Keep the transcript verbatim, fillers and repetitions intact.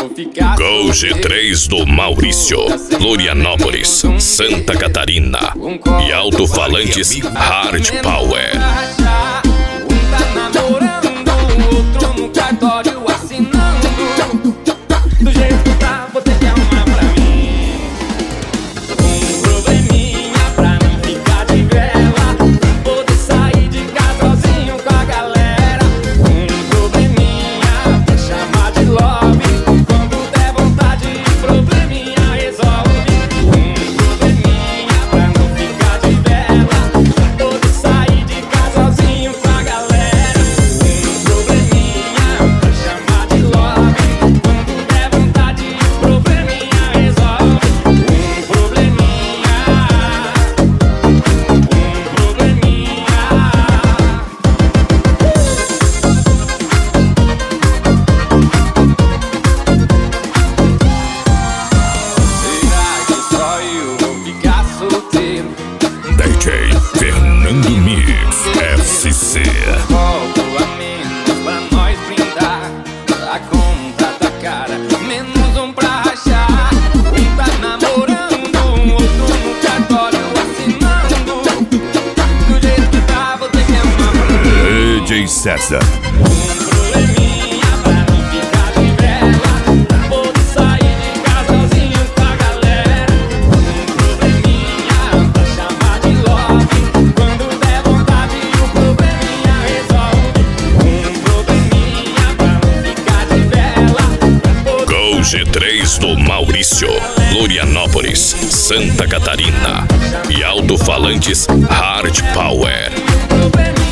Gol G três do Maurício, Florianópolis, Santa Catarina. E alto-falantes Hard Power. Um tá namorando, o outro no cartório assinando. Do jeito que tá, vou ter que arrumar pra mim um probleminha pra não ficar de vela, poder sair de casa sozinho com a galera. Um probleminha pra chamar de lobby, quando der vontade, probleminha resolve. Um probleminha pra não ficar de vela, poder sair de casa sozinho com a galera. Um probleminha pra chamar de lobby, quando der vontade, probleminha resolve. Um probleminha, um probleminha. Será que só eu vou ficar solteiro? D J Fernando Mix F C. Volto a menos pra nós brindar. A conta tá cara, menos um pra rachar. Um tá namorando, um outro no cartório assinando. Do jeito que tá, vou ter que arrumar pra mim D J César. um probleminha pra não ficar de vela, poder sair de casa sozinho com a galera. Um probleminha pra chamar de lobby, quando der vontade o probleminha resolve. Um probleminha pra não ficar de vela, Gol G três do Maurício, Florianópolis, Santa Catarina. E alto-falantes Hard Power. probleminha.